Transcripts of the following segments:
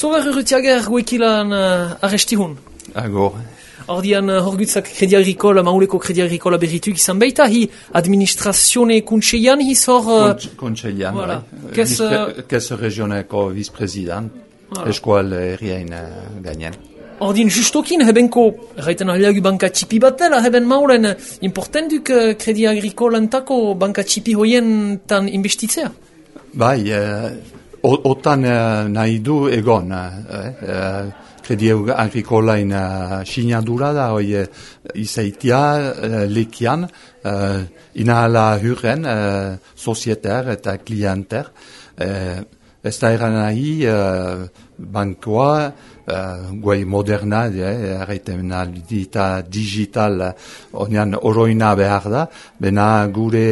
Zogar urrutiager guekilan arrestihun. Agor. Ordian horgutzak Kredi Agrikola, mauleko Kredi Agrikola berrituk izan baita, hi administrazione kuntseian hiz hor... Kontseilan, voilà. Kes regioneko vice-president, eskual herriain gainen. Ordin justokin hebenko, erraiten ahliagu banka txipi bat dela, heben maulen importanduk Kredi Agrikolantako banka txipi hoien tan investitzea? Bai, otan nahi du egon, Kredi Agrikolain sinadura da, hoi izaitia lekian, inahala hurren, sozieter eta klienter, ez da eran nahi bankoa, guai moderna, erraiten dita digital, onean oroina behar da, bena gure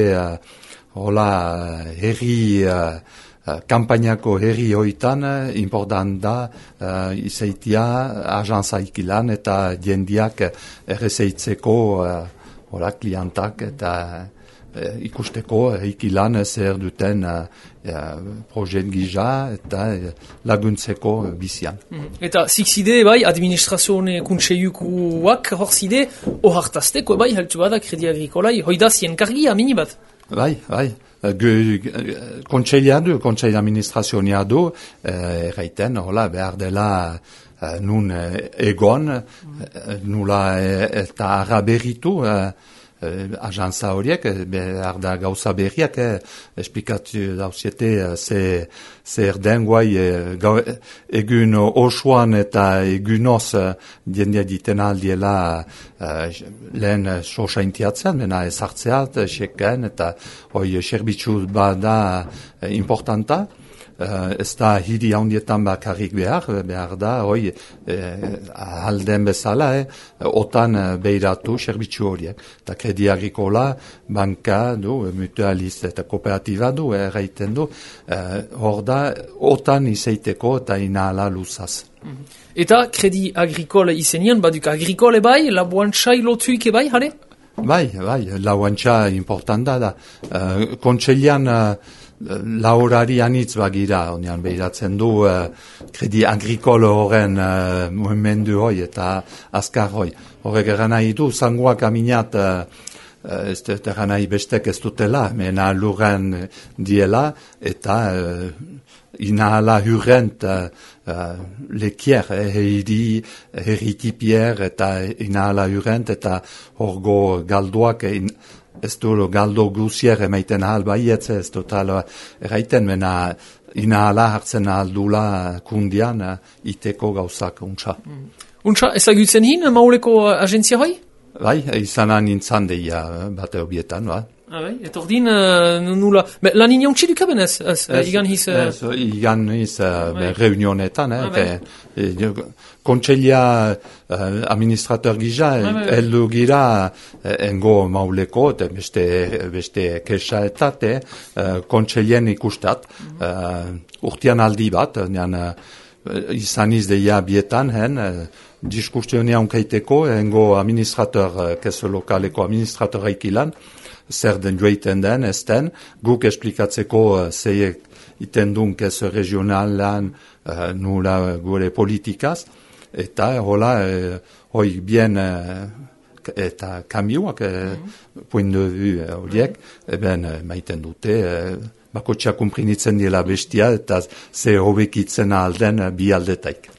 herri, kampainako herri hoitan, important da, izaitia agentza eta jendiak errezeitzeko, klientak eta ikusteko ikilan zer duten projet gisa eta laguntzeko bizian. Eta zikzide, bai, administrazione kuntseiukuak horzide, ohartazteko, bai, heltu bada Kredi Agrikolai, hoida zien kargia, mini bat? Bai. Kontsei administrazioa du, erraiten, behar dela nun egon, nula eta araberitu, agentza horiek, behar da gauza berriak, esplikatu dauziete zer den guai egun osoan eta egunoz jendia diten aldiela lehen sosaintiatzen, bena ezartzeat, seken eta hoi serbitzu bada importanta. Ez da hiri handietan bakarrik behar da, hoi alden bezala, otan behiratu serbitzu horiek. Eta Kredi Agrikola, banka du, mutualist eta kooperatiba du, erraiten du, hor da, otan izaiteko eta inahala luzaz. Eta Kredi Agrikola izenian, baduk agrikole bai, labuantxai lotuik bai, jare? Bai, labuantxa importanta da. Kontseilan, laurari anitz bagira, onean behiratzen du Kredi Agrikola horren mugimendu hoi eta azkar hoi. Horrek eran nahi du, zangoak aminat, ez dut eran nahi bestek ez dutela, mena lurren diela, eta inahala hurrent lekier, herritipier, eta inahala hurrent, eta horgo galdoak, ez du galdo guzier emaiten ahal baietze, ez dut erraiten, mena inahala hartzen ahaldula kundian iteko gauzak untsa. Untsa, ezagutzen hin, mauleko agentzia hoi? Bai, izanan nintzan deia bate obietan, ba. Eta ordin nula... Lan inauntzi dukaben ez? Igan hiz... Igan hiz reunionetan, kontselia administrator gisa, heldu gira engo mauleko, beste kesa etat, kontselien ikustat, urtean aldi bat, izan izdeia bietan, diskussionia unkaiteko, engo administrator, keso lokaleko administrator ikilan, zer den joiten den, ez den, guk esplikatzeko zeiek iten duen keso regionalan nula gure politikaz, eta hola, hoi bien eta kamioak, point de vue horiek, maiten dute, bakotxea kumprinitzen dela bestia, eta ze hobekitzen alden bi aldetaik.